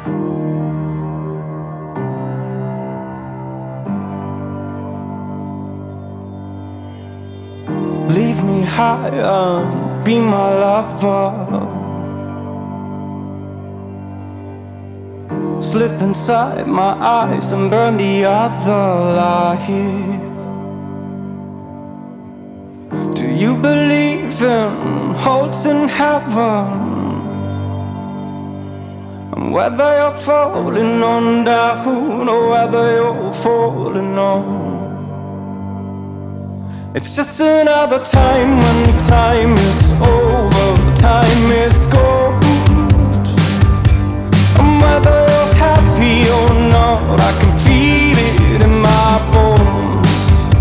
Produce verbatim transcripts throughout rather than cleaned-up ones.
Leave me high and be my lover. Slip inside my eyes and burn the other light. Do you believe in holes in heaven? And whether you're falling on down or whether you're falling on, it's just another time when time is over, time is gold. And whether you're happy or not, I can feel it in my bones.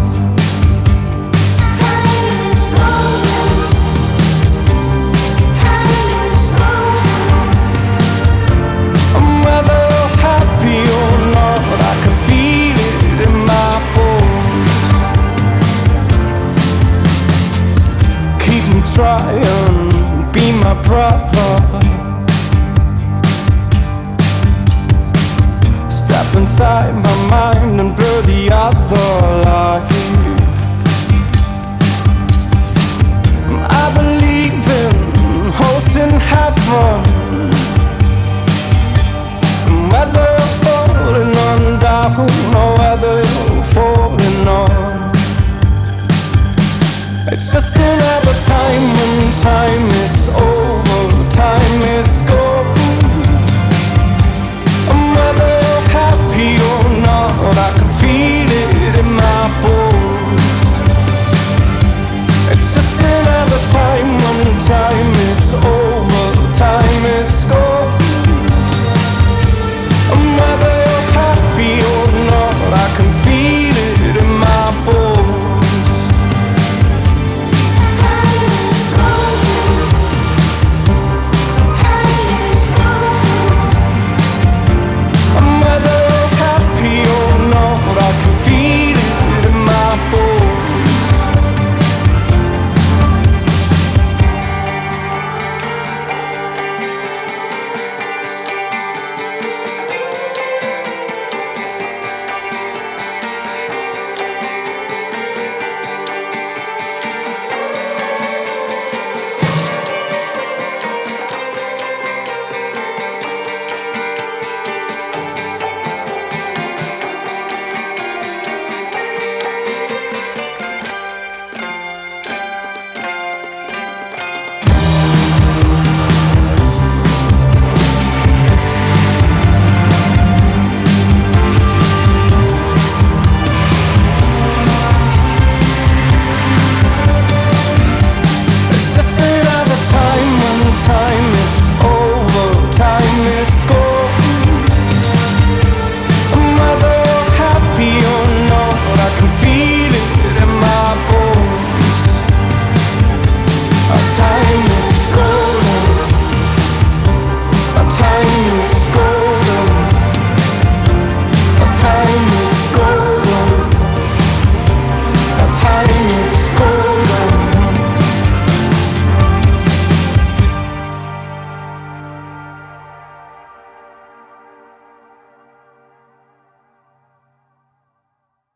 Time is golden. Time is golden. And whether you're happy or not, I can feel it in my bones. Keep me trying, be my brother. Step inside my mind and blur the other life. I believe in holes in heaven. And whether you're falling on down or whether you're falling on, it's just another time when time is over, time is